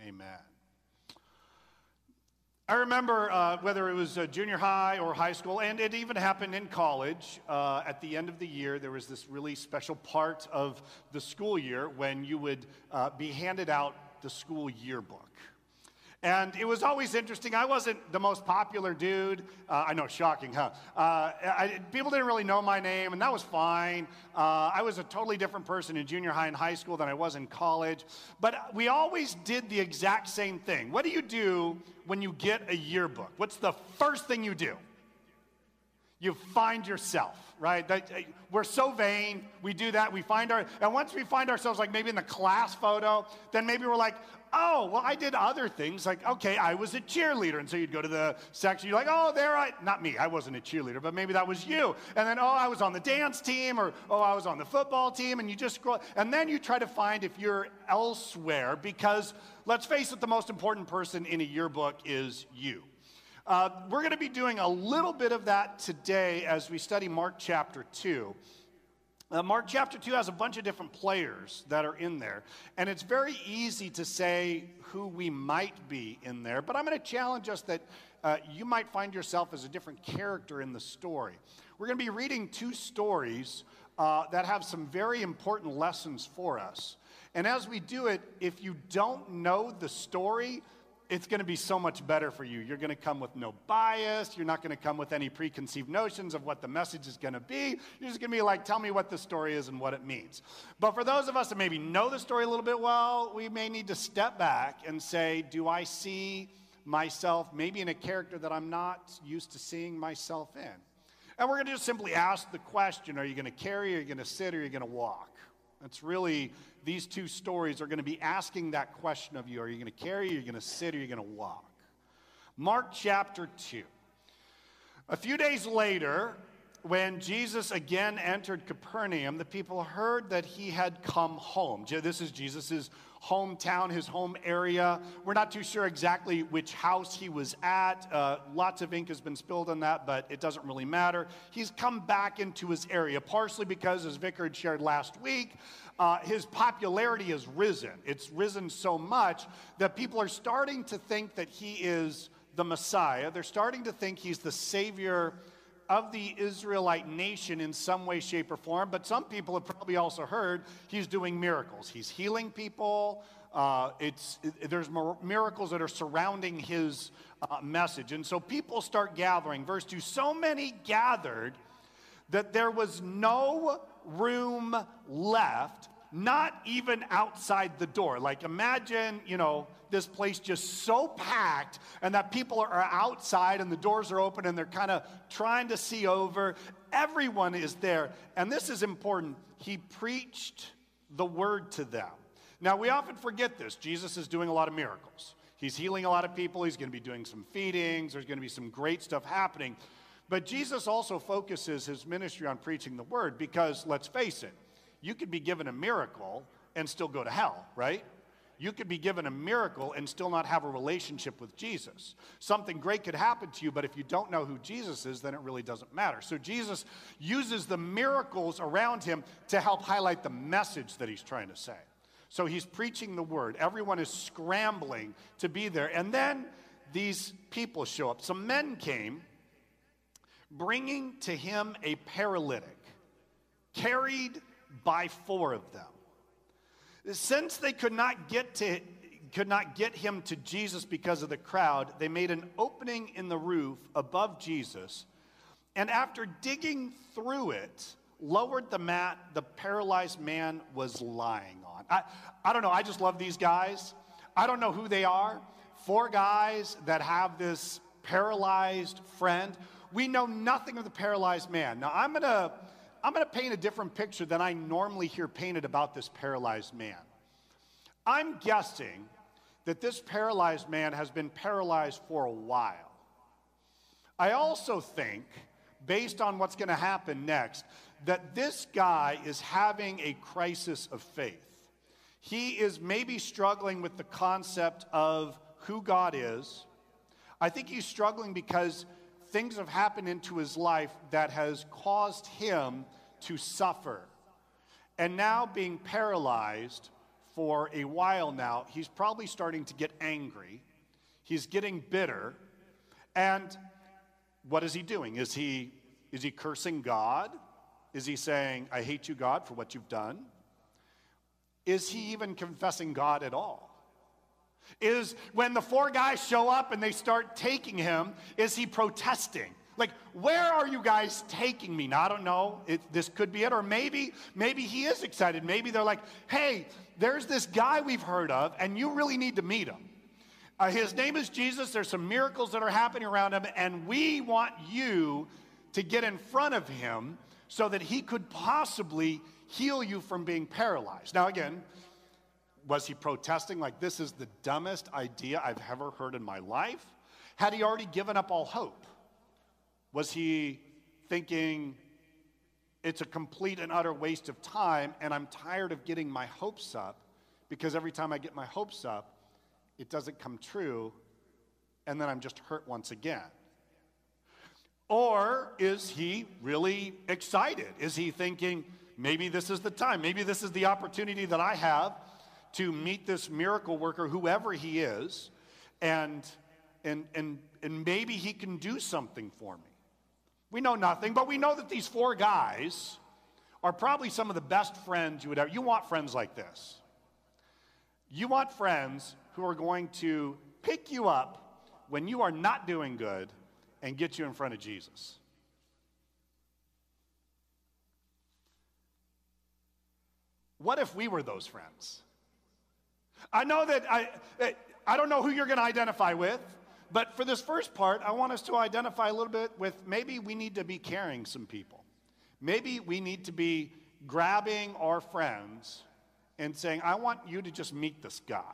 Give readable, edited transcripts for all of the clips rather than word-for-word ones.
Amen. I remember whether it was junior high or high school, and it even happened in college, at the end of the year, there was this really special part of the school year when you would be handed out the school yearbook. And it was always interesting. I wasn't the most popular dude. I know, shocking, huh? People didn't really know my name, and that was fine. I was a totally different person in junior high and high school than I was in college. But we always did the exact same thing. What do you do when you get a yearbook? What's the first thing you do? You find yourself, right? We're so vain. We do that. And once we find ourselves, like maybe in the class photo, then maybe we're like, oh, well, I did other things. Like, okay, I was a cheerleader. And so you'd go to the section. You're like, oh, not me. I wasn't a cheerleader, but maybe that was you. And then, oh, I was on the dance team, or, oh, I was on the football team. And you just scroll. And then you try to find if you're elsewhere, because let's face it, the most important person in a yearbook is you. We're going to be doing a little bit of that today as we study Mark chapter 2. Mark chapter 2 has a bunch of different players that are in there, and it's very easy to say who we might be in there, but I'm going to challenge us that you might find yourself as a different character in the story. We're going to be reading two stories that have some very important lessons for us. And as we do it, if you don't know the story, it's going to be so much better for you. You're going to come with no bias. You're not going to come with any preconceived notions of what the message is going to be. You're just going to be like, tell me what the story is and what it means. But for those of us that maybe know the story a little bit well, we may need to step back and say, do I see myself maybe in a character that I'm not used to seeing myself in? And we're going to just simply ask the question, are you going to carry, are you going to sit, or are you going to walk? That's really, these two stories are going to be asking that question of you. Are you going to carry, are you going to sit, or are you going to walk? Mark chapter 2. A few days later, when Jesus again entered Capernaum, the people heard that he had come home. This is Jesus' hometown, his home area. We're not too sure exactly which house he was at. Lots of ink has been spilled on that, but it doesn't really matter. He's come back into his area, partially because, as Vicar had shared last week, his popularity has risen. It's risen so much that people are starting to think that he is the Messiah. They're starting to think he's the Savior of the Israelite nation in some way, shape, or form. But some people have probably also heard he's doing miracles. He's healing people. There's miracles that are surrounding his message. And so people start gathering. Verse 2, so many gathered that there was no room left, not even outside the door. Like, imagine, this place just so packed, and that people are outside and the doors are open and they're kind of trying to see over. Everyone is there. And this is important. He preached the word to them. Now, we often forget this. Jesus is doing a lot of miracles. He's healing a lot of people. He's going to be doing some feedings. There's going to be some great stuff happening. But Jesus also focuses his ministry on preaching the word, because, let's face it, you could be given a miracle and still go to hell, right? You could be given a miracle and still not have a relationship with Jesus. Something great could happen to you, but if you don't know who Jesus is, then it really doesn't matter. So Jesus uses the miracles around him to help highlight the message that he's trying to say. So he's preaching the word. Everyone is scrambling to be there. And then these people show up. Some men came, bringing to him a paralytic, carried by 4 of them. Since they could not get him to Jesus because of the crowd, they made an opening in the roof above Jesus, and after digging through it, lowered the mat the paralyzed man was lying on. I don't know, I just love these guys. I don't know who they are. 4 guys that have this paralyzed friend. We know nothing of the paralyzed man. Now, I'm going to paint a different picture than I normally hear painted about this paralyzed man. I'm guessing that this paralyzed man has been paralyzed for a while. I also think, based on what's going to happen next, that this guy is having a crisis of faith. He is maybe struggling with the concept of who God is. I think he's struggling because things have happened into his life that has caused him to suffer. And now, being paralyzed for a while now, he's probably starting to get angry. He's getting bitter. And what is he doing? Is he cursing God? Is he saying, I hate you, God, for what you've done? Is he even confessing God at all? Is when the four guys show up and they start taking him, is he protesting? Like, where are you guys taking me? Now, I don't know. This could be it. Or maybe he is excited. Maybe they're like, hey, there's this guy we've heard of, and you really need to meet him. His name is Jesus. There's some miracles that are happening around him, and we want you to get in front of him so that he could possibly heal you from being paralyzed. Now, again, was he protesting like, this is the dumbest idea I've ever heard in my life? Had he already given up all hope? Was he thinking, it's a complete and utter waste of time, and I'm tired of getting my hopes up, because every time I get my hopes up, it doesn't come true, and then I'm just hurt once again? Or is he really excited? Is he thinking, maybe this is the time, maybe this is the opportunity that I have to meet this miracle worker, whoever he is, and maybe he can do something for me? We know nothing, but we know that these four guys are probably some of the best friends you would ever. You want friends like this. You want friends who are going to pick you up when you are not doing good and get you in front of Jesus. What if we were those friends? I know that I don't know who you're going to identify with, but for this first part, I want us to identify a little bit with maybe we need to be carrying some people. Maybe we need to be grabbing our friends and saying, I want you to just meet this guy.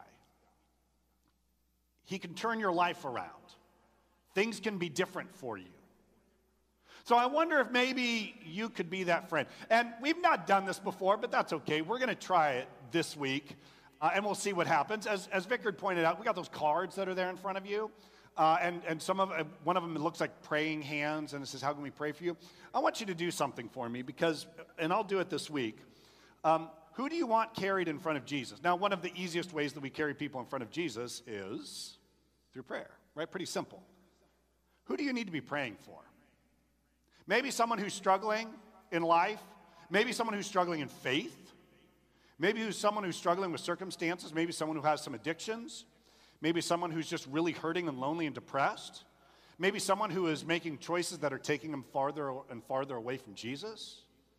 He can turn your life around. Things can be different for you. So I wonder if maybe you could be that friend. And we've not done this before, but that's okay. We're going to try it this week, and we'll see what happens. As Vicar pointed out, we got those cards that are there in front of you. And one of them looks like praying hands, and it says, how can we pray for you? I want you to do something for me because, and I'll do it this week. Who do you want carried in front of Jesus? Now, one of the easiest ways that we carry people in front of Jesus is through prayer, right? Pretty simple. Who do you need to be praying for? Maybe someone who's struggling in life. Maybe someone who's struggling in faith. Maybe someone who's struggling with circumstances. Maybe someone who has some addictions. Maybe someone who's just really hurting and lonely and depressed. Maybe someone who is making choices that are taking them farther and farther away from Jesus.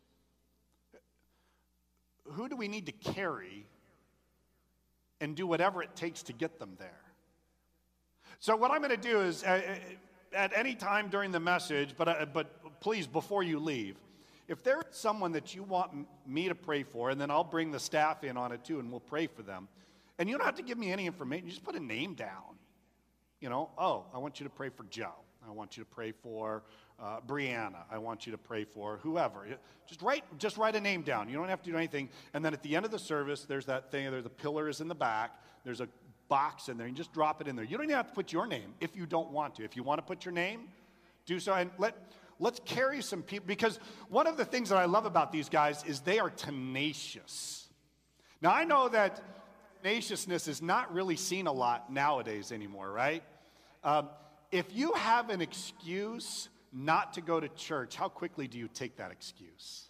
Who do we need to carry and do whatever it takes to get them there? So what I'm going to do is, at any time during the message, but please, before you leave, if there's someone that you want me to pray for, and then I'll bring the staff in on it too, and we'll pray for them. And you don't have to give me any information. You just put a name down. You know, I want you to pray for Joe. I want you to pray for Brianna. I want you to pray for whoever. Just write a name down. You don't have to do anything. And then at the end of the service, there's that thing. There's the pillars in the back. There's a box in there. You just drop it in there. You don't even have to put your name if you don't want to. If you want to put your name, do so. And let's carry some people. Because one of the things that I love about these guys is they are tenacious. Now, I know that tenaciousness is not really seen a lot nowadays anymore, right? If you have an excuse not to go to church, how quickly do you take that excuse?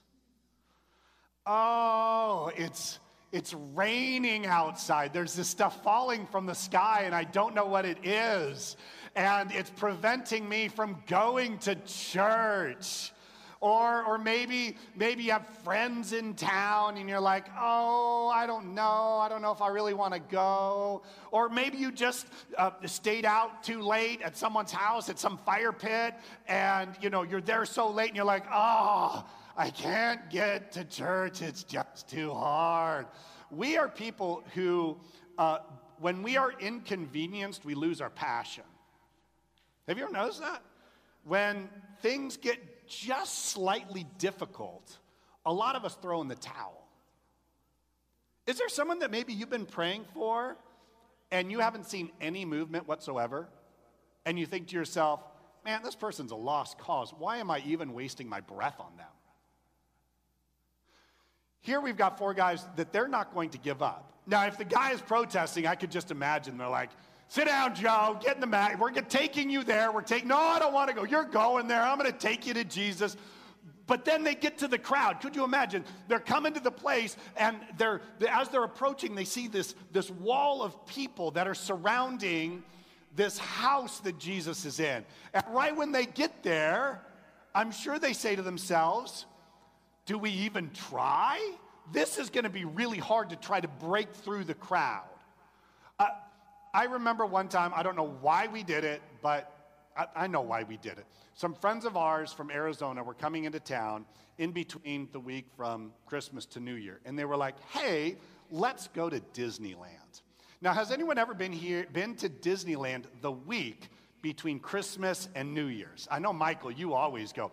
Oh, it's raining outside. There's this stuff falling from the sky, and I don't know what it is. And it's preventing me from going to church. Or maybe you have friends in town and you're like, oh, I don't know if I really want to go. Or maybe you just stayed out too late at someone's house at some fire pit, and you're there so late and you're like, oh, I can't get to church, it's just too hard. We are people who, when we are inconvenienced, we lose our passion. Have you ever noticed that? When things get just slightly difficult, a lot of us throw in the towel. Is there someone that maybe you've been praying for and you haven't seen any movement whatsoever? And you think to yourself, man, this person's a lost cause. Why am I even wasting my breath on them? Here we've got four guys that they're not going to give up. Now, if the guy is protesting, I could just imagine they're like, sit down, Joe, get in the mat. We're taking you there. No, I don't want to go. You're going there. I'm going to take you to Jesus. But then they get to the crowd. Could you imagine? They're coming to the place, and as they're approaching, they see this wall of people that are surrounding this house that Jesus is in. And right when they get there, I'm sure they say to themselves, do we even try? This is going to be really hard to try to break through the crowd. I remember one time, I don't know why we did it, but I know why we did it. Some friends of ours from Arizona were coming into town in between the week from Christmas to New Year. And they were like, hey, let's go to Disneyland. Now, has anyone ever been to Disneyland the week between Christmas and New Year's? I know, Michael, you always go.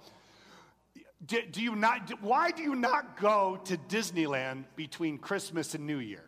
Why do you not go to Disneyland between Christmas and New Year?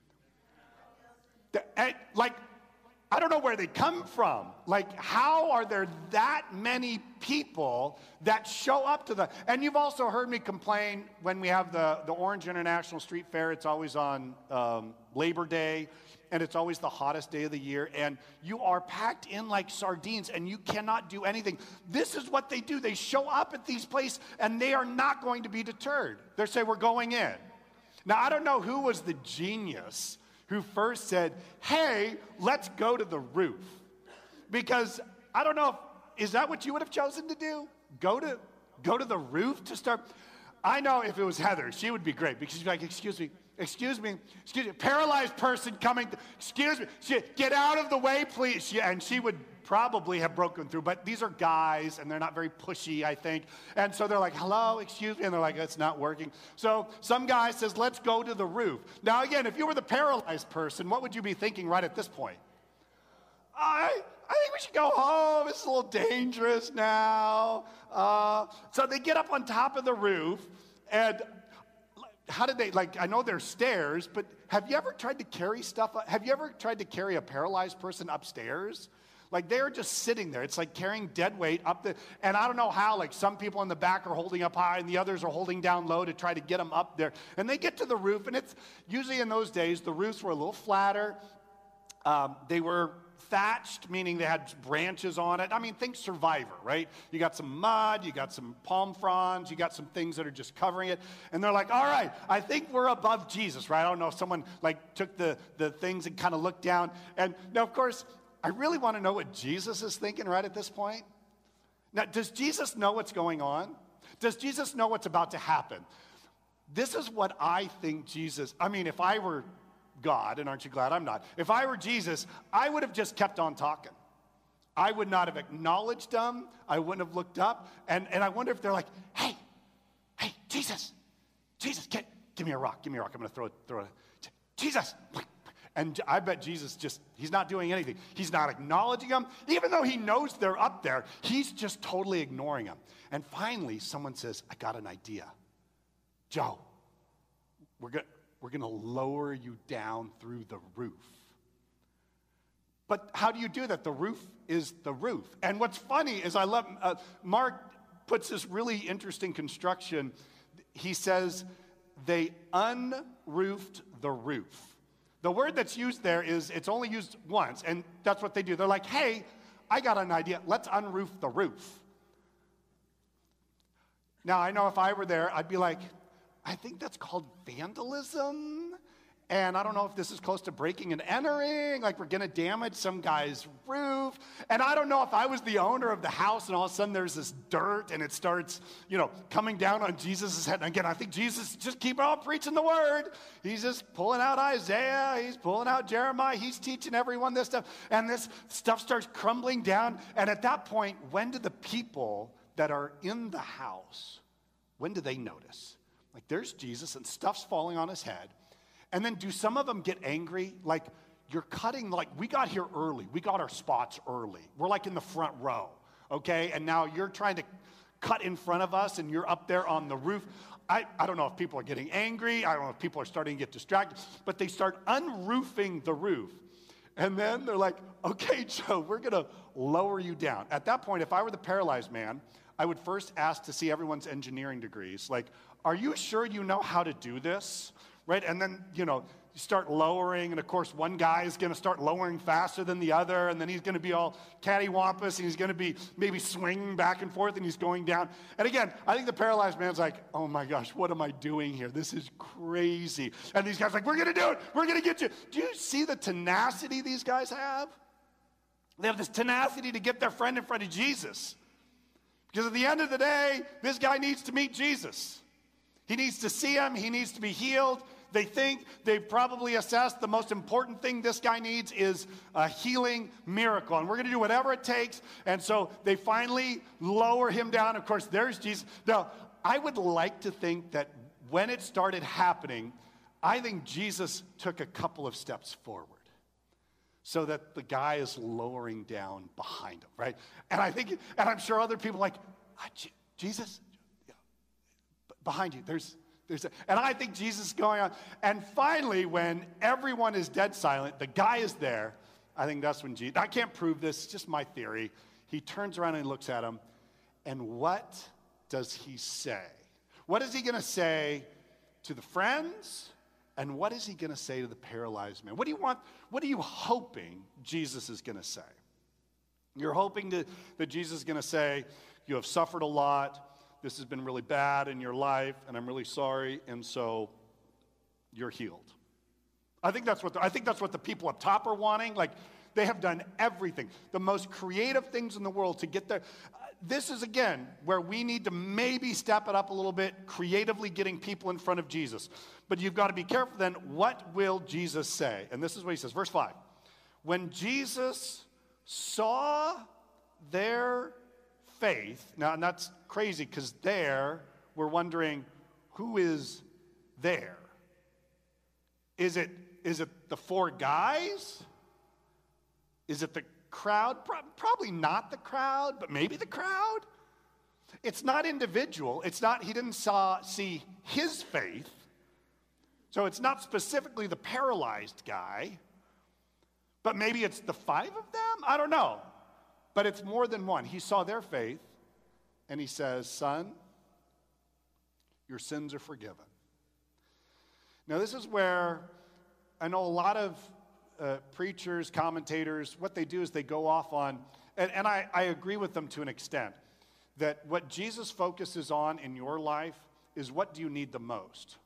I don't know where they come from. How are there that many people that show up to and you've also heard me complain when we have the Orange International Street Fair, it's always on Labor Day, and it's always the hottest day of the year, and you are packed in like sardines, and you cannot do anything. This is what they do. They show up at these places, and they are not going to be deterred. They say, we're going in. Now, I don't know who was the genius who first said, hey, let's go to the roof. Because I don't know, is that what you would have chosen to do? Go to the roof to start? I know if it was Heather, she would be great, because she'd be like, excuse me, paralyzed person coming, excuse me, get out of the way, please. And she would probably have broken through, but these are guys, and they're not very pushy, I think. And so they're like, hello, excuse me, and they're like, it's not working. So some guy says, let's go to the roof. Now again, if you were the paralyzed person, what would you be thinking right at this point? I think we should go home. It's a little dangerous now. So they get up on top of the roof, and how did they, I know there's stairs, but have you ever tried to carry stuff? Have you ever tried to carry a paralyzed person upstairs? They're just sitting there. It's like carrying dead weight up and I don't know how, some people in the back are holding up high and the others are holding down low to try to get them up there. And they get to the roof, and it's usually in those days, the roofs were a little flatter. They were thatched, meaning they had branches on it. I mean, think Survivor, right? You got some mud, you got some palm fronds, you got some things that are just covering it. And they're like, all right, I think we're above Jesus, right? I don't know if someone took the things and kind of looked down. And now, of course, I really want to know what Jesus is thinking right at this point. Now, does Jesus know what's going on? Does Jesus know what's about to happen? This is what I think if I were God, and aren't you glad I'm not? If I were Jesus, I would have just kept on talking. I would not have acknowledged them. I wouldn't have looked up. And I wonder if they're like, hey, Jesus, give me a rock. I'm going to throw it. Jesus. And I bet Jesus he's not doing anything. He's not acknowledging them. Even though he knows they're up there, he's just totally ignoring them. And finally, someone says, I got an idea. Joe, we're going to lower you down through the roof. But how do you do that? The roof is the roof. And what's funny is I love, Mark puts this really interesting construction. He says, they unroofed the roof. The word that's used there it's only used once, and that's what they do. They're like, hey, I got an idea. Let's unroof the roof. Now, I know if I were there, I'd be like, I think that's called vandalism. And I don't know if this is close to breaking and entering, we're going to damage some guy's roof. And I don't know if I was the owner of the house and all of a sudden there's this dirt and it starts, coming down on Jesus' head. And again, I think Jesus just keep on preaching the word. He's just pulling out Isaiah. He's pulling out Jeremiah. He's teaching everyone this stuff. And this stuff starts crumbling down. And at that point, when do the people that are in the house, when do they notice? There's Jesus and stuff's falling on his head. And then do some of them get angry? You're cutting, we got here early. We got our spots early. We're in the front row, okay? And now you're trying to cut in front of us and you're up there on the roof. I don't know if people are getting angry. I don't know if people are starting to get distracted. But they start unroofing the roof. And then they're like, okay, Joe, we're going to lower you down. At that point, if I were the paralyzed man, I would first ask to see everyone's engineering degrees. Are you sure you know how to do this? Right? And then, start lowering, and of course one guy is going to start lowering faster than the other, and then he's going to be all cattywampus, and he's going to be maybe swinging back and forth, and he's going down. And again, I think the paralyzed man's like, oh my gosh, what am I doing here? This is crazy. And these guys are like, we're going to do it. We're going to get you. Do you see the tenacity these guys have? They have this tenacity to get their friend in front of Jesus. Because at the end of the day, this guy needs to meet Jesus. He needs to see him. He needs to be healed. They've probably assessed the most important thing this guy needs is a healing miracle. And we're going to do whatever it takes. And so they finally lower him down. Of course, there's Jesus. Now, I would like to think that when it started happening, I think Jesus took a couple of steps forward so that the guy is lowering down behind him, right? And I'm sure other people are like, Jesus, behind you, and I think Jesus is going on. And finally, when everyone is dead silent, the guy is there. I think that's when Jesus, I can't prove this, it's just my theory. He turns around and he looks at him. And what does he say? What is he going to say to the friends? And what is he going to say to the paralyzed man? What are you hoping Jesus is going to say? You're hoping that Jesus is going to say, you have suffered a lot. This has been really bad in your life, and I'm really sorry, and so you're healed. I think that's what the people up top are wanting. Like, they have done everything, the most creative things in the world to get there. This is, again, where we need to maybe step it up a little bit, creatively getting people in front of Jesus. But you've got to be careful then, what will Jesus say? And this is what he says, verse 5. When Jesus saw their faith, now, and that's crazy because we're wondering, who is there? Is it the four guys? Is it the crowd? Probably not the crowd, but maybe the crowd. It's not individual. He didn't see his faith. So it's not specifically the paralyzed guy, but maybe it's the five of them? I don't know. But it's more than one. He saw their faith, and he says, son, your sins are forgiven. Now, this is where I know a lot of preachers, commentators, what they do is they go off on, and I agree with them to an extent, that what Jesus focuses on in your life is what do you need the most.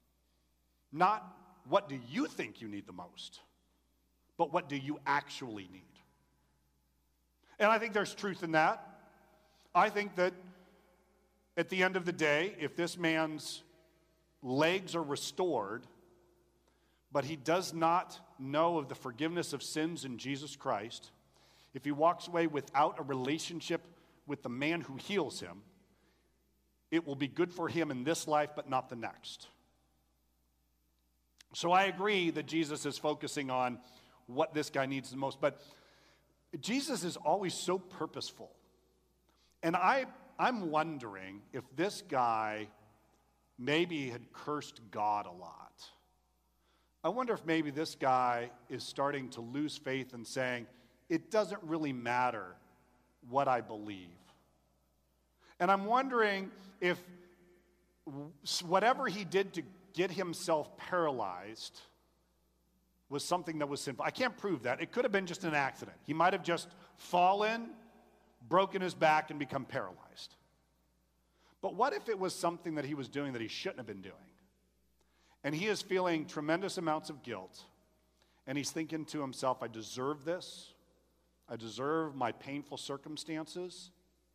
Not what do you think you need the most, but what do you actually need. And I think there's truth in that. I think that at the end of the day, if this man's legs are restored, but he does not know of the forgiveness of sins in Jesus Christ, if he walks away without a relationship with the man who heals him, it will be good for him in this life, but not the next. So I agree that Jesus is focusing on what this guy needs the most, but Jesus is always so purposeful. And I'm wondering if this guy maybe had cursed God a lot. I wonder if maybe this guy is starting to lose faith and saying, it doesn't really matter what I believe. And I'm wondering if whatever he did to get himself paralyzed was something that was sinful. I can't prove that. It could have been just an accident. He might have just fallen, broken his back, and become paralyzed. But what if it was something that he was doing that he shouldn't have been doing? And he is feeling tremendous amounts of guilt. And he's thinking to himself, I deserve this. I deserve my painful circumstances.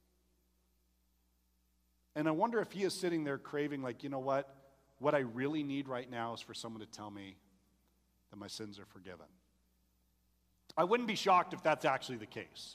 And I wonder if he is sitting there craving, like, you know what? What I really need right now is for someone to tell me that my sins are forgiven. I wouldn't be shocked if that's actually the case.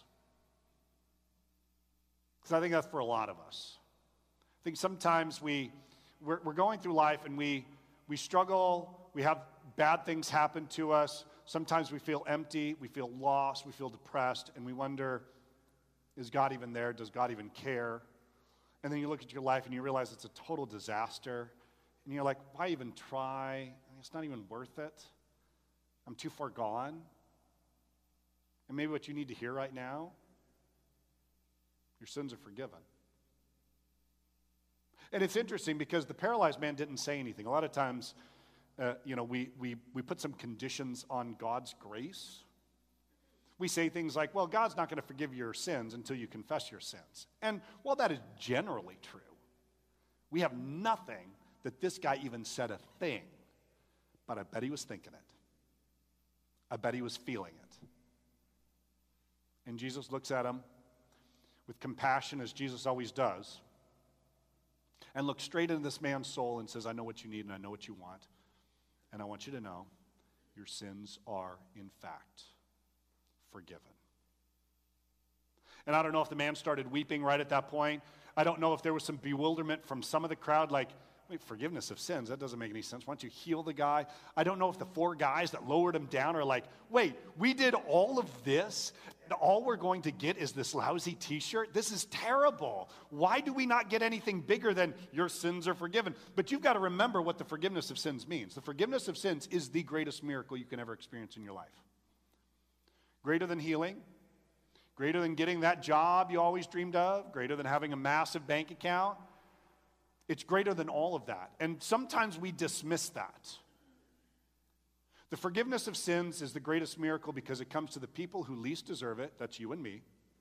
Because I think that's for a lot of us. I think sometimes we're going through life and we struggle, we have bad things happen to us. Sometimes we feel empty, we feel lost, we feel depressed, and we wonder, is God even there? Does God even care? And then you look at your life and you realize it's a total disaster. And you're like, why even try? I mean, it's not even worth it. I'm too far gone. And maybe what you need to hear right now, your sins are forgiven. And it's interesting because the paralyzed man didn't say anything. A lot of times we put some conditions on God's grace. We say things like, well, God's not going to forgive your sins until you confess your sins. And while that is generally true, we have nothing that this guy even said a thing. But I bet he was thinking it. I bet he was feeling it. And Jesus looks at him with compassion, as Jesus always does, and looks straight into this man's soul and says, I know what you need and I know what you want. And I want you to know your sins are, in fact, forgiven. And I don't know if the man started weeping right at that point. I don't know if there was some bewilderment from some of the crowd, like, wait, forgiveness of sins, that doesn't make any sense. Why don't you heal the guy? I don't know if the four guys that lowered him down are like, wait, we did all of this, and all we're going to get is this lousy t-shirt? This is terrible. Why do we not get anything bigger than your sins are forgiven? But you've got to remember what the forgiveness of sins means. The forgiveness of sins is the greatest miracle you can ever experience in your life. Greater than healing, greater than getting that job you always dreamed of, greater than having a massive bank account. It's greater than all of that. And sometimes we dismiss that. The forgiveness of sins is the greatest miracle because it comes to the people who least deserve it. That's you and me.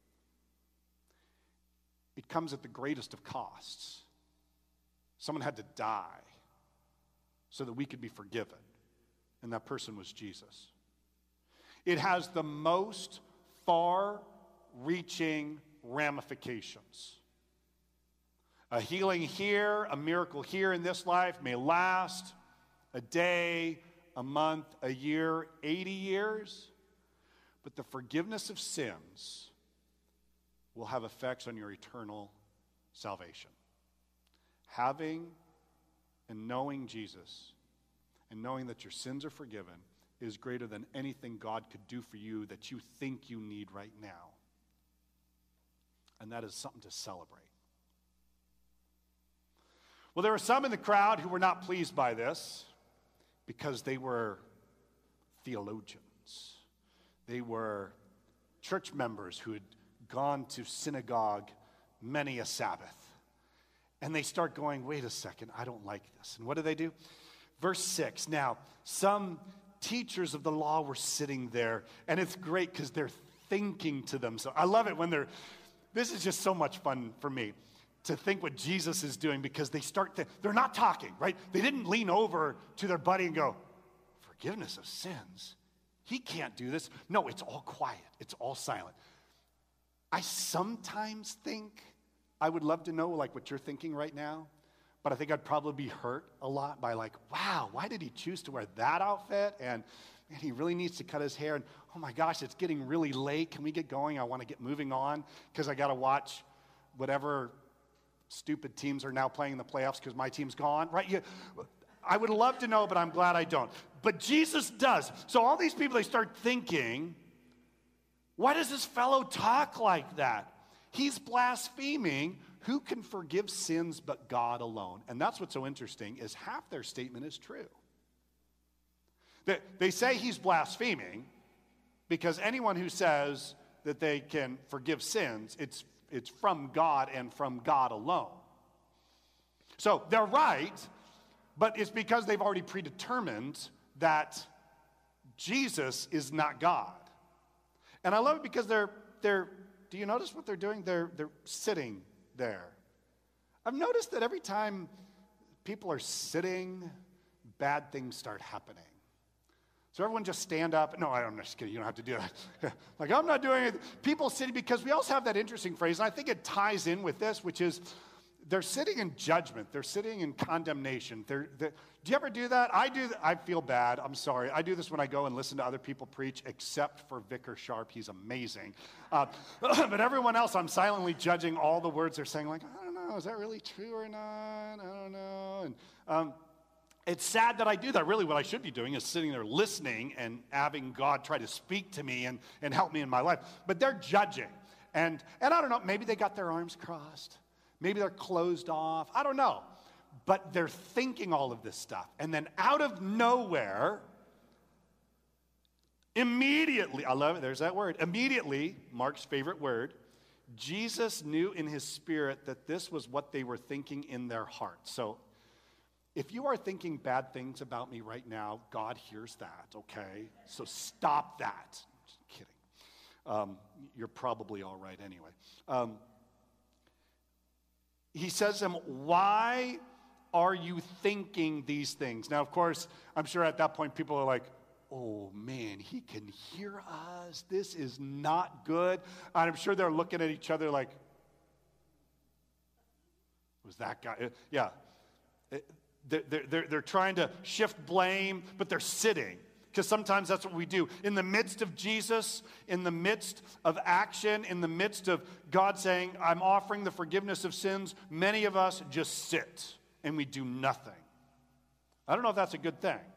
It comes at the greatest of costs. Someone had to die so that we could be forgiven. And that person was Jesus. It has the most far-reaching ramifications. A healing here, a miracle here in this life may last a day, a month, a year, 80 years. But the forgiveness of sins will have effects on your eternal salvation. Having and knowing Jesus and knowing that your sins are forgiven is greater than anything God could do for you that you think you need right now. And that is something to celebrate. Well, there were some in the crowd who were not pleased by this because they were theologians. They were church members who had gone to synagogue many a Sabbath. And they start going, wait a second, I don't like this. And what do? Verse 6, now, some teachers of the law were sitting there, and it's great because they're thinking to themselves. I love it when this is just so much fun for me to think what Jesus is doing, because they're not talking, right? They didn't lean over to their buddy and go, forgiveness of sins? He can't do this. No, it's all quiet. It's all silent. I sometimes think I would love to know like what you're thinking right now, but I think I'd probably be hurt a lot by like, wow, why did he choose to wear that outfit? And man, he really needs to cut his hair. And oh my gosh, it's getting really late. Can we get going? I want to get moving on because I got to watch whatever stupid teams are now playing in the playoffs because my team's gone, right? I would love to know, but I'm glad I don't. But Jesus does. So all these people, they start thinking, why does this fellow talk like that? He's blaspheming. Who can forgive sins but God alone? And that's what's so interesting is half their statement is true. They say he's blaspheming because anyone who says that they can forgive sins, it's from God and from God alone. So they're right, but it's because they've already predetermined that Jesus is not God. And I love it because they're do you notice what they're doing? They're sitting there. I've noticed that every time people are sitting, bad things start happening. So everyone just stand up. No, I'm just kidding. You don't have to do that. Like, I'm not doing it. People sitting, because we also have that interesting phrase, and I think it ties in with this, which is they're sitting in judgment. They're sitting in condemnation. Do you ever do that? I do. I feel bad. I'm sorry. I do this when I go and listen to other people preach, except for Vicar Sharp. He's amazing. But everyone else, I'm silently judging all the words they're saying, like, I don't know, is that really true or not? I don't know. And it's sad that I do that. Really, what I should be doing is sitting there listening and having God try to speak to me and help me in my life. But they're judging. And I don't know, maybe they got their arms crossed. Maybe they're closed off. I don't know. But they're thinking all of this stuff. And then out of nowhere, immediately, I love it, there's that word. Immediately, Mark's favorite word, Jesus knew in his spirit that this was what they were thinking in their hearts. So If you are thinking bad things about me right now, God hears that, okay? So stop that. Just kidding. You're probably all right anyway. He says to him, why are you thinking these things? Now, of course, I'm sure at that point people are like, oh man, he can hear us. This is not good. And I'm sure they're looking at each other like, was that guy? Yeah. They're trying to shift blame, but they're sitting. Because sometimes that's what we do. In the midst of Jesus, in the midst of action, in the midst of God saying, I'm offering the forgiveness of sins, many of us just sit and we do nothing. I don't know if that's a good thing.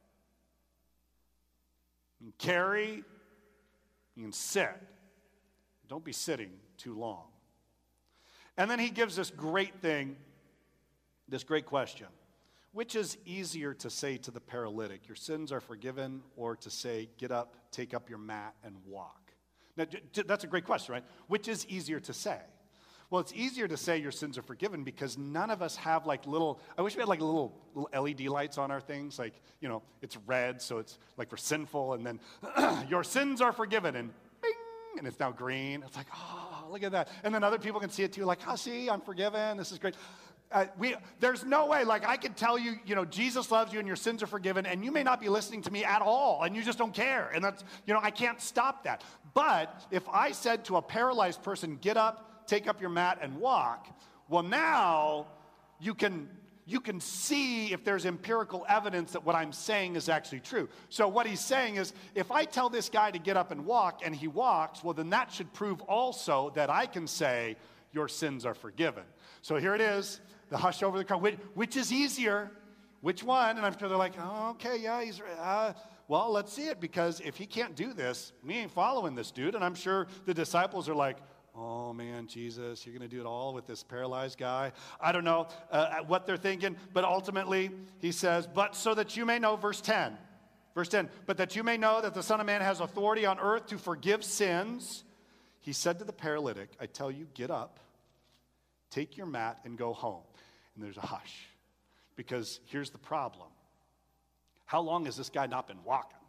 You can carry, you can sit. Don't be sitting too long. And then he gives this great thing, this great question. Which is easier to say to the paralytic, your sins are forgiven, or to say, get up, take up your mat, and walk? Now, that's a great question, right? Which is easier to say? Well, it's easier to say your sins are forgiven because none of us have like little, I wish we had like little LED lights on our things. Like, you know, it's red, so it's like we're sinful, and then your sins are forgiven, and bing, and it's now green. It's like, oh, look at that. And then other people can see it too, like, oh, see, I'm forgiven. This is great. There's no way, like I could tell you, you know, Jesus loves you and your sins are forgiven, and you may not be listening to me at all, and you just don't care. And that's, you know, I can't stop that. But if I said to a paralyzed person, get up, take up your mat, and walk, well, now you can see if there's empirical evidence that what I'm saying is actually true. So what he's saying is, if I tell this guy to get up and walk, and he walks, well, then that should prove also that I can say, your sins are forgiven. So here it is. The hush over the crowd. Which is easier? Which one? And I'm sure they're like, oh, okay, yeah, he's well, let's see it, because if he can't do this, we ain't following this dude. And I'm sure the disciples are like, oh, man, Jesus, you're going to do it all with this paralyzed guy? I don't know what they're thinking, but ultimately he says, but so that you may know, verse 10, but that you may know that the Son of Man has authority on earth to forgive sins, he said to the paralytic, I tell you, get up, take your mat, and go home. And there's a hush. Because here's the problem. How long has this guy not been walking?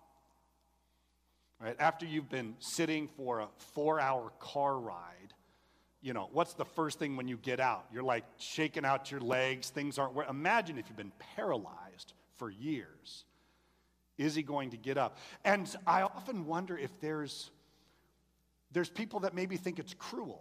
Right? After you've been sitting for a 4-hour car ride, you know, what's the first thing when you get out? You're like shaking out your legs. Things aren't working. Imagine if you've been paralyzed for years. Is he going to get up? And I often wonder if there's people that maybe think it's cruel.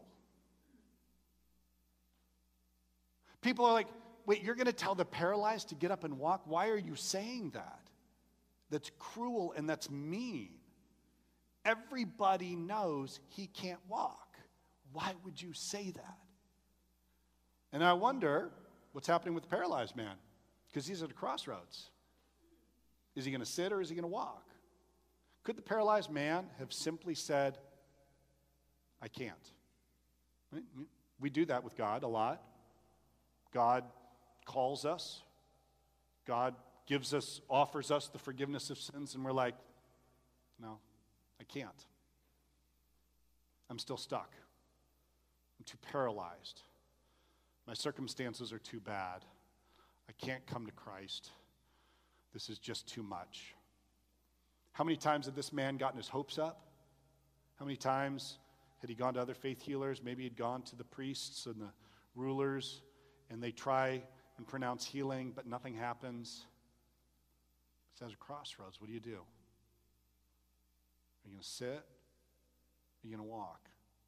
People are like, wait, you're going to tell the paralyzed to get up and walk? Why are you saying that? That's cruel and that's mean. Everybody knows he can't walk. Why would you say that? And I wonder what's happening with the paralyzed man, because he's at a crossroads. Is he going to sit or is he going to walk? Could the paralyzed man have simply said, I can't? Right? We do that with God a lot. God calls us. God offers us the forgiveness of sins, and we're like, no, I can't. I'm still stuck. I'm too paralyzed. My circumstances are too bad. I can't come to Christ. This is just too much. How many times had this man gotten his hopes up? How many times had he gone to other faith healers? Maybe he'd gone to the priests and the rulers, and they try and pronounce healing, but nothing happens. It's at a crossroads. What do? Are you going to sit? Are you going to walk?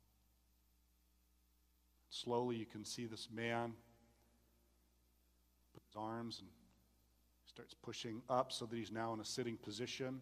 Slowly you can see this man put his arms and starts pushing up so that he's now in a sitting position.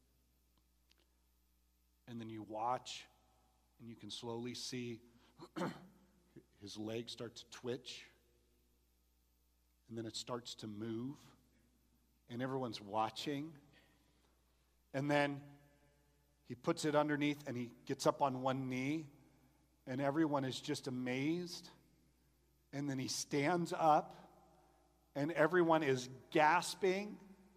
And then you watch, and you can slowly see his legs start to twitch. And then it starts to move. And everyone's watching. And then he puts it underneath, and he gets up on one knee. And everyone is just amazed. And then he stands up, and everyone is gasping.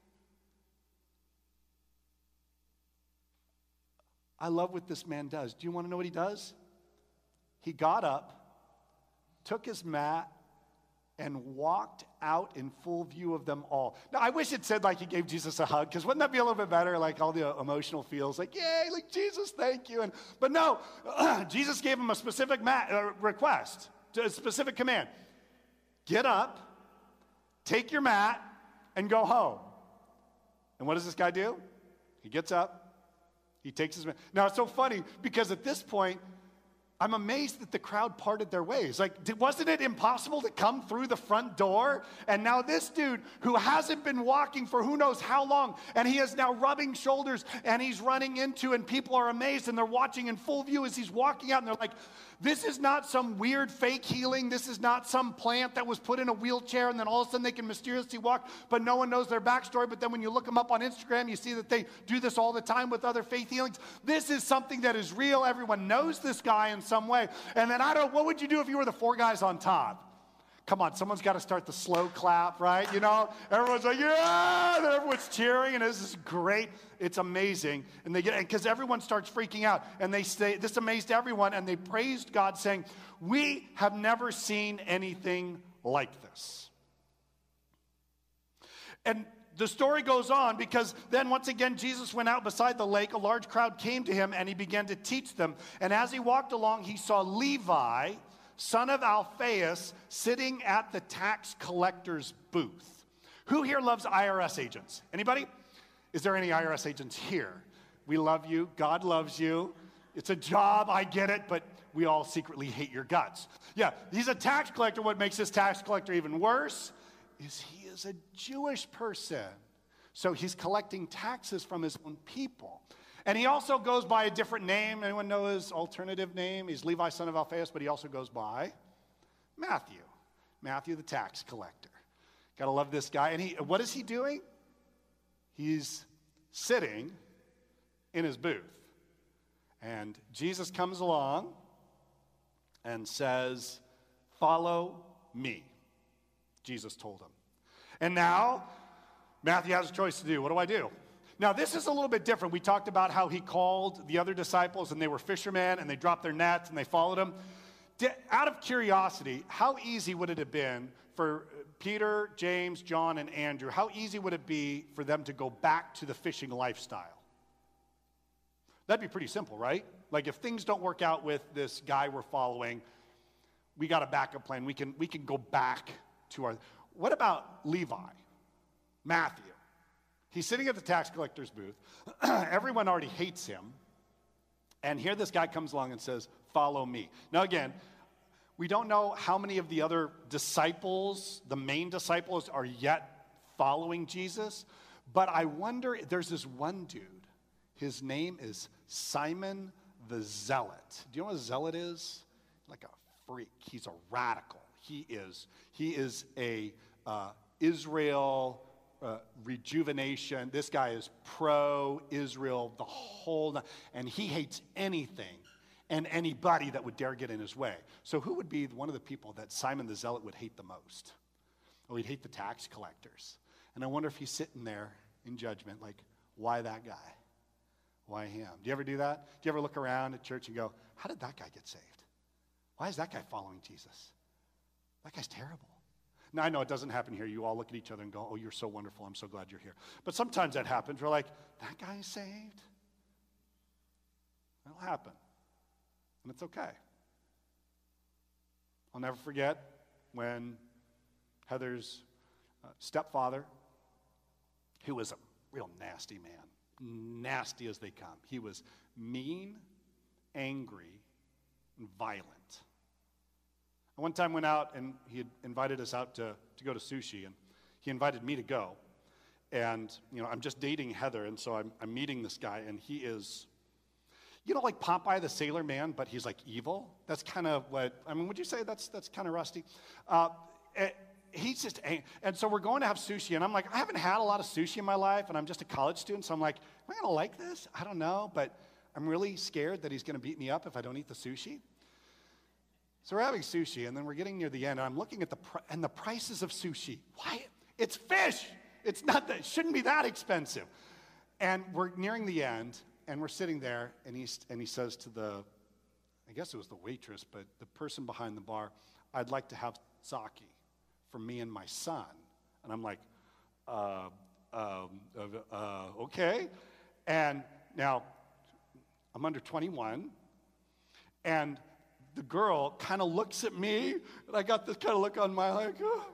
I love what this man does. Do you want to know what he does? He got up, took his mat, and walked out in full view of them all. Now, I wish it said like he gave Jesus a hug, because wouldn't that be a little bit better? Like all the emotional feels, like, yay, like Jesus, thank you. But no, Jesus gave him a specific request, a specific command. Get up, take your mat, and go home. And what does this guy do? He gets up, he takes his mat. Now, it's so funny, because at this point, I'm amazed that the crowd parted their ways. Like, wasn't it impossible to come through the front door? And now this dude who hasn't been walking for who knows how long, and he is now rubbing shoulders, and he's running into, and people are amazed, and they're watching in full view as he's walking out, and they're like, this is not some weird fake healing. This is not some plant that was put in a wheelchair, and then all of a sudden they can mysteriously walk, but no one knows their backstory. But then when you look them up on Instagram, you see that they do this all the time with other faith healings. This is something that is real. Everyone knows this guy in some way. And then what would you do if you were the four guys on top? Come on, someone's got to start the slow clap, right? You know, everyone's like, yeah, and everyone's cheering, and this is great. It's amazing. And because everyone starts freaking out, and they say, this amazed everyone, and they praised God, saying, we have never seen anything like this. And the story goes on, because then once again, Jesus went out beside the lake. A large crowd came to him, and he began to teach them. And as he walked along, he saw Levi, son of Alphaeus, sitting at the tax collector's booth. Who here loves IRS agents? Anybody? Is there any IRS agents here? We love you. God loves you. It's a job, I get it, but we all secretly hate your guts. Yeah, he's a tax collector. What makes this tax collector even worse is he is a Jewish person. So he's collecting taxes from his own people. And he also goes by a different name. Anyone know his alternative name? He's Levi, son of Alphaeus, but he also goes by Matthew. Matthew, the tax collector. Gotta love this guy. And what is he doing? He's sitting in his booth. And Jesus comes along and says, follow me, Jesus told him. And now, Matthew has a choice to do. What do I do? Now, this is a little bit different. We talked about how he called the other disciples, and they were fishermen, and they dropped their nets, and they followed him. Out of curiosity, how easy would it have been for Peter, James, John, and Andrew, how easy would it be for them to go back to the fishing lifestyle? That'd be pretty simple, right? Like, if things don't work out with this guy we're following, we got a backup plan. We can go back to our... What about Levi? Matthew? He's sitting at the tax collector's booth. Everyone already hates him. And here this guy comes along and says, follow me. Now again, we don't know how many of the other disciples, the main disciples, are yet following Jesus. But I wonder, there's this one dude. His name is Simon the Zealot. Do you know what a zealot is? Like a freak. He's a radical. He is a Israel... rejuvenation. This guy is pro-Israel, the whole, and he hates anything and anybody that would dare get in his way. So who would be one of the people that Simon the Zealot would hate the most? Well, he'd hate the tax collectors. And I wonder if he's sitting there in judgment, like, why that guy? Why him? Do you ever do that? Do you ever look around at church and go, how did that guy get saved? Why is that guy following Jesus? That guy's terrible. Now, I know it doesn't happen here. You all look at each other and go, oh, you're so wonderful. I'm so glad you're here. But sometimes that happens. We're like, that guy is saved? That'll happen. And it's okay. I'll never forget when Heather's stepfather, who was a real nasty man, nasty as they come. He was mean, angry, and violent. One time went out, and he had invited us out to go to sushi, and he invited me to go. And, you know, I'm just dating Heather, and so I'm meeting this guy, and he is, you know, like Popeye the Sailor Man, but he's like evil. That's kind of what, I mean, would you say that's kind of Rusty? He's just, and so we're going to have sushi, and I'm like, I haven't had a lot of sushi in my life, and I'm just a college student, so I'm like, am I going to like this? I don't know, but I'm really scared that he's going to beat me up if I don't eat the sushi. So we're having sushi, and then we're getting near the end, and I'm looking at the prices of sushi. Why? It's fish. It's not that, it shouldn't be that expensive. And we're nearing the end, and we're sitting there, and he says to the, I guess it was the waitress, but the person behind the bar, I'd like to have sake for me and my son. And I'm like, okay. And now, I'm under 21, and the girl kind of looks at me, and I got this kind of look on my, like,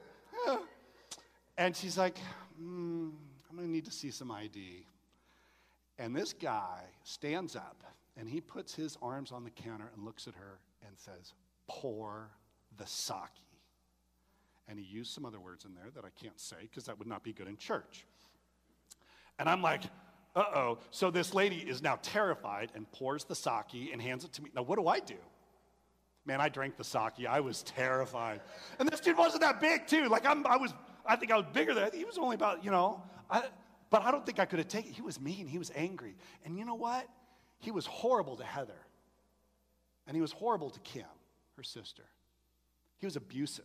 and she's like, I'm going to need to see some ID. And this guy stands up, and he puts his arms on the counter and looks at her and says, pour the sake. And he used some other words in there that I can't say because that would not be good in church. And I'm like, uh-oh. So this lady is now terrified and pours the sake and hands it to me. Now, what do? Man, I drank the sake. I was terrified. And this dude wasn't that big, too. Like, I think I was bigger than that. He was only about, but I don't think I could have taken it. He was mean. He was angry. And you know what? He was horrible to Heather. And he was horrible to Kim, her sister. He was abusive.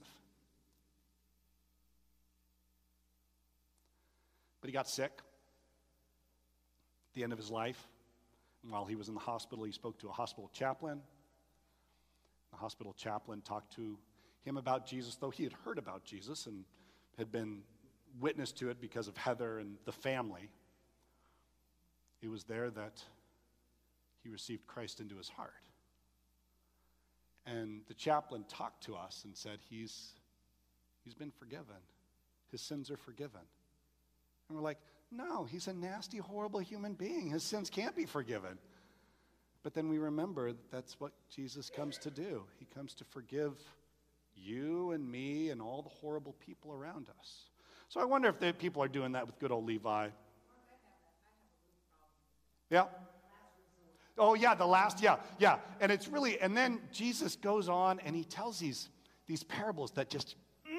But he got sick at the end of his life. And while he was in the hospital, he spoke to a hospital chaplain. The hospital chaplain talked to him about Jesus, though he had heard about Jesus and had been witness to it because of Heather and the family. It was there that he received Christ into his heart. And the chaplain talked to us and said, he's been forgiven. His sins are forgiven. And we're like, no, he's a nasty, horrible human being. His sins can't be forgiven. But then we remember that's what Jesus comes to do. He comes to forgive you and me and all the horrible people around us. So I wonder if the people are doing that with good old Levi. Yeah. Oh, yeah, yeah. And it's really, and then Jesus goes on and he tells these parables that just,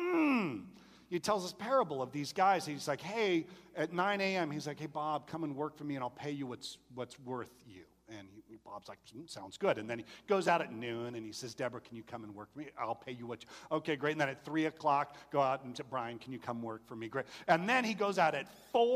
He tells this parable of these guys. He's like, hey, at 9 a.m., he's like, hey, Bob, come and work for me and I'll pay you what's worth you. And Bob's like, sounds good. And then he goes out at noon and he says, Deborah, can you come and work for me? I'll pay you okay, great. And then at 3 o'clock, go out and say, Brian, can you come work for me? Great. And then he goes out at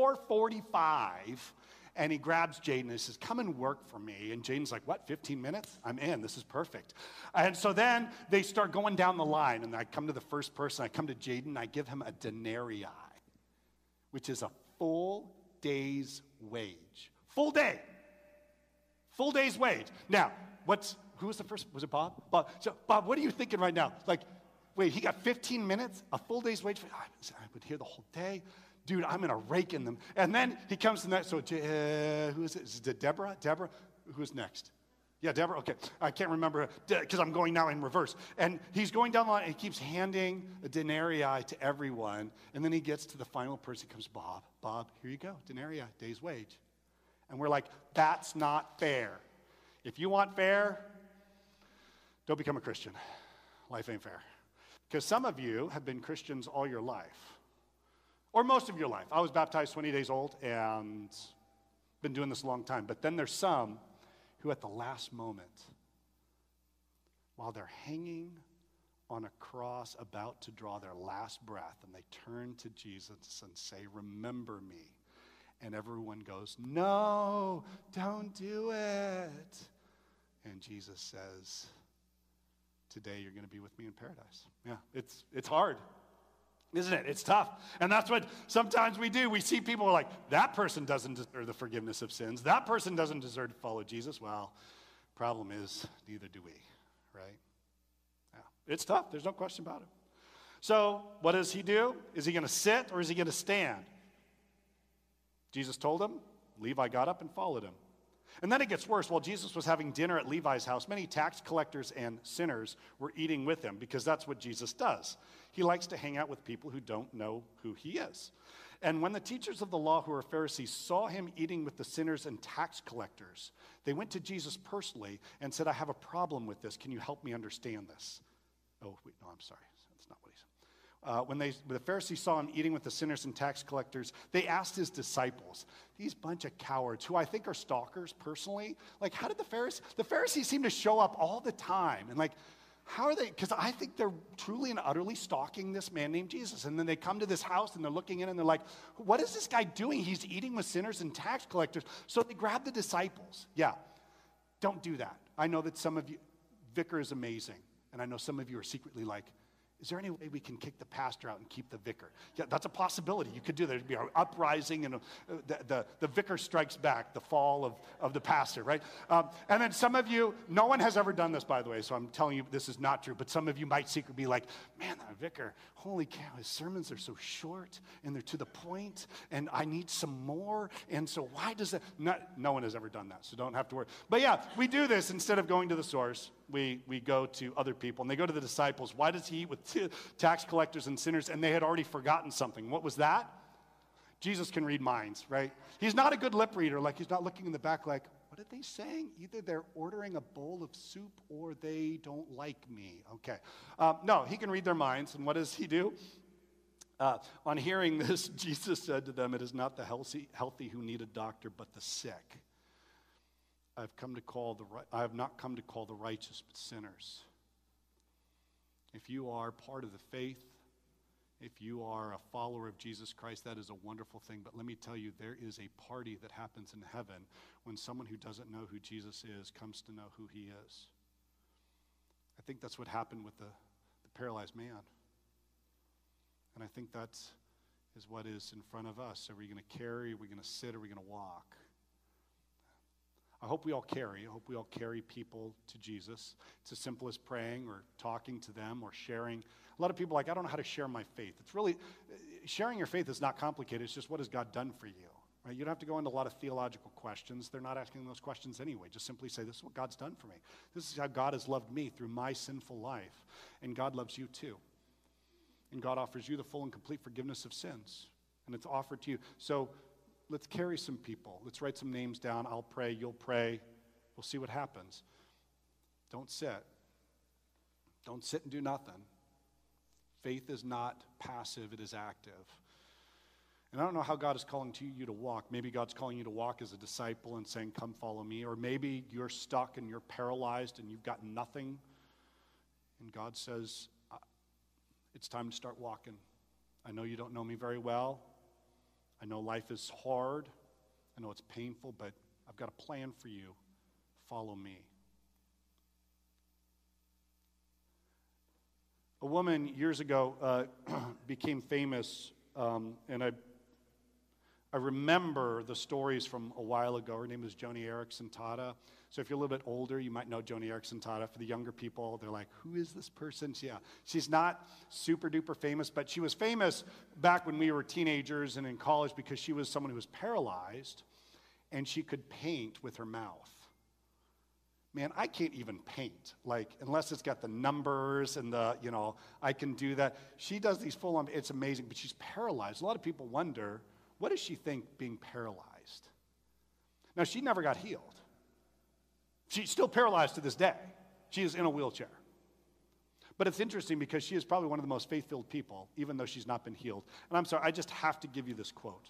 4:45 and he grabs Jaden and he says, come and work for me. And Jaden's like, what, 15 minutes? I'm in. This is perfect. And so then they start going down the line. And I come to the first person. I come to Jaden. I give him a denarii, which is a full day's wage. Full day. Full day's wage. Now, who was the first? Was it Bob? Bob. So, Bob, what are you thinking right now? Like, wait, he got 15 minutes? A full day's wage? I would hear the whole day. Dude, I'm going to rake in them. And then he comes to that. So, who is it? Is it Deborah? Deborah? Who's next? Yeah, Deborah? Okay. I can't remember because I'm going now in reverse. And he's going down the line and he keeps handing a denarii to everyone. And then he gets to the final person. He comes, Bob, here you go. Denarii, day's wage. And we're like, that's not fair. If you want fair, don't become a Christian. Life ain't fair. Because some of you have been Christians all your life. Or most of your life. I was baptized 20 days old and been doing this a long time. But then there's some who at the last moment, while they're hanging on a cross about to draw their last breath, and they turn to Jesus and say, remember me. And everyone goes, no, don't do it. And Jesus says, today you're going to be with me in paradise. Yeah, it's hard, isn't it? It's tough. And that's what sometimes we do. We see people like, that person doesn't deserve the forgiveness of sins. That person doesn't deserve to follow Jesus. Well, problem is, neither do we, right? Yeah, it's tough. There's no question about it. So what does he do? Is he going to sit or is he going to stand? Jesus told him. Levi got up and followed him. And then it gets worse. While Jesus was having dinner at Levi's house, many tax collectors and sinners were eating with him because that's what Jesus does. He likes to hang out with people who don't know who he is. And when the teachers of the law who were Pharisees saw him eating with the sinners and tax collectors, they went to Jesus personally and said, I have a problem with this. Can you help me understand this? Oh, wait, no, I'm sorry. That's not what he said. When the Pharisees saw him eating with the sinners and tax collectors, they asked his disciples, these bunch of cowards, who I think are stalkers personally, like how did the Pharisees seem to show up all the time, and like, how are they, because I think they're truly and utterly stalking this man named Jesus, and then they come to this house and they're looking in and they're like, what is this guy doing? He's eating with sinners and tax collectors. So they grab the disciples. Yeah, don't do that. I know that some of you, Vicar is amazing, and I know some of you are secretly like, Is there any way we can kick the pastor out and keep the vicar? Yeah, that's a possibility. You could do that. There'd be an uprising, and the vicar strikes back, the fall of the pastor, right? And then some of you, no one has ever done this, by the way, so I'm telling you this is not true, but some of you might secretly be like, man, that vicar, holy cow, his sermons are so short, and they're to the point, and I need some more, and so why does that? No one has ever done that, so don't have to worry. But yeah, we do this instead of going to the source. We go to other people, and they go to the disciples. Why does he eat with tax collectors and sinners? And they had already forgotten something. What was that? Jesus can read minds, right? He's not a good lip reader. Like, he's not looking in the back like, what are they saying? Either they're ordering a bowl of soup or they don't like me. Okay. No, he can read their minds. And what does he do? On hearing this, Jesus said to them, it is not the healthy who need a doctor, but the sick. I have not come to call the righteous, but sinners. If you are part of the faith, if you are a follower of Jesus Christ, that is a wonderful thing. But let me tell you, there is a party that happens in heaven when someone who doesn't know who Jesus is comes to know who he is. I think that's what happened with the paralyzed man. And I think that is what is in front of us. Are we going to carry? Are we going to sit? Are we going to walk? I hope we all carry. I hope we all carry people to Jesus. It's as simple as praying or talking to them or sharing. A lot of people are like, I don't know how to share my faith. It's really, sharing your faith is not complicated. It's just, what has God done for you? Right? You don't have to go into a lot of theological questions. They're not asking those questions anyway. Just simply say, this is what God's done for me. This is how God has loved me through my sinful life. And God loves you too. And God offers you the full and complete forgiveness of sins. And it's offered to you. So let's carry some people. Let's write some names down. I'll pray. You'll pray. We'll see what happens. Don't sit. Don't sit and do nothing. Faith is not passive. It is active. And I don't know how God is calling to you to walk. Maybe God's calling you to walk as a disciple and saying, come follow me. Or maybe you're stuck and you're paralyzed and you've got nothing. And God says, it's time to start walking. I know you don't know me very well. I know life is hard. I know it's painful, but I've got a plan for you. Follow me. A woman years ago became famous, and I remember the stories from a while ago. Her name was Joni Eareckson Tada. So if you're a little bit older, you might know Joni Eareckson Tada. For the younger people, they're like, who is this person? Yeah, she's not super duper famous, but she was famous back when we were teenagers and in college because she was someone who was paralyzed, and she could paint with her mouth. Man, I can't even paint, like, unless it's got the numbers and I can do that. She does these full-on, it's amazing, but she's paralyzed. A lot of people wonder, what does she think being paralyzed? Now, she never got healed. She's still paralyzed to this day. She is in a wheelchair. But it's interesting because she is probably one of the most faith-filled people, even though she's not been healed. And I'm sorry, I just have to give you this quote.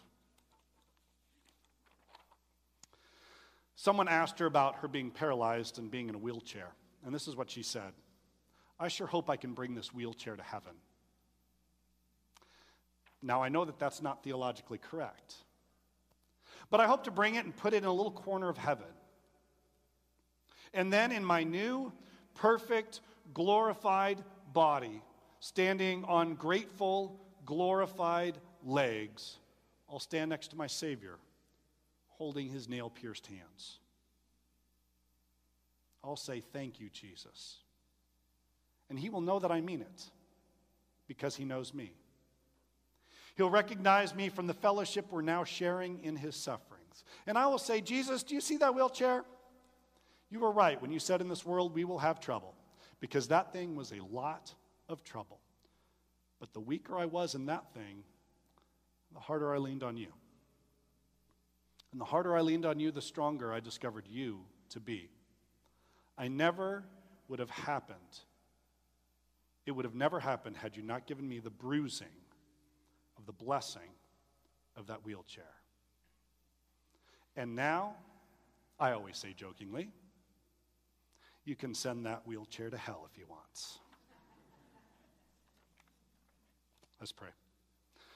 Someone asked her about her being paralyzed and being in a wheelchair. And this is what she said. I sure hope I can bring this wheelchair to heaven. Now, I know that that's not theologically correct. But I hope to bring it and put it in a little corner of heaven. And then in my new, perfect, glorified body, standing on grateful, glorified legs, I'll stand next to my Savior, holding his nail-pierced hands. I'll say, thank you, Jesus. And he will know that I mean it, because he knows me. He'll recognize me from the fellowship we're now sharing in his sufferings. And I will say, Jesus, do you see that wheelchair? You were right when you said in this world we will have trouble, because that thing was a lot of trouble. But the weaker I was in that thing, the harder I leaned on you. And the harder I leaned on you, the stronger I discovered you to be. I never would have happened. It would have never happened had you not given me the bruising of the blessing of that wheelchair. And now, I always say jokingly, you can send that wheelchair to hell if you want. Let's pray.